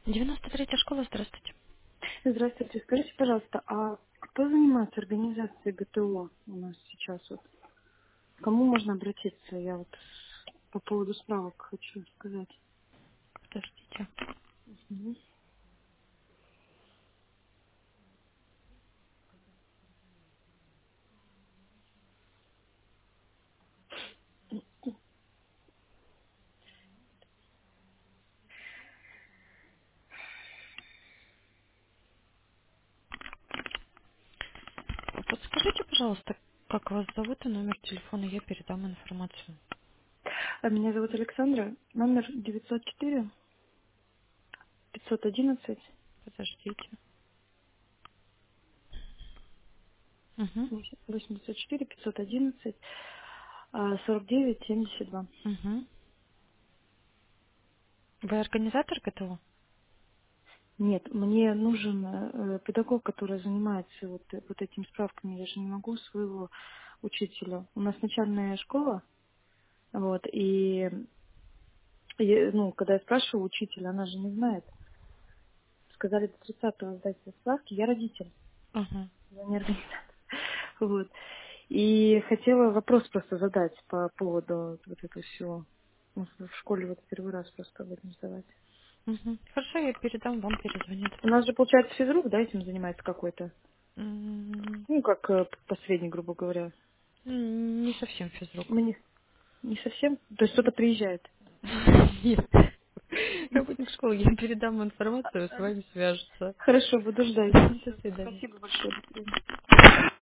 93-я школа, здравствуйте. Здравствуйте. Скажите, пожалуйста, а кто занимается организацией ГТО у нас сейчас? Вот? К кому можно обратиться? Я вот по поводу справок хочу сказать. Подождите. Мгм. Подскажите, пожалуйста, как вас зовут и номер телефона, я передам информацию. Меня зовут Александра. Номер 904 511 Подождите. Угу. 84 511 49 72. Угу. Вы организатор ГТО? Нет, мне нужен педагог, который занимается вот этими справками. Я же не могу своего учителя. У нас начальная школа, вот, ну, когда я спрашиваю учителя, она же не знает. Сказали до 30-го сдать все справки. Я родитель, Ага. я не организатор. Вот. И хотела вопрос просто задать по поводу вот этого всего. Ну, в школе вот первый раз просто об этом сдавать. Угу. Хорошо, я передам, вам перезвонят. У нас же, получается, физрук, да, этим занимается какой-то? М, Ну, как посредник, грубо говоря. Не совсем физрук. Мы не совсем. То есть кто-то приезжает. Нет. Работник школы, я передам информацию, с вами свяжутся. Хорошо, буду ждать. До Всё. свидания. Спасибо большое. До свидания.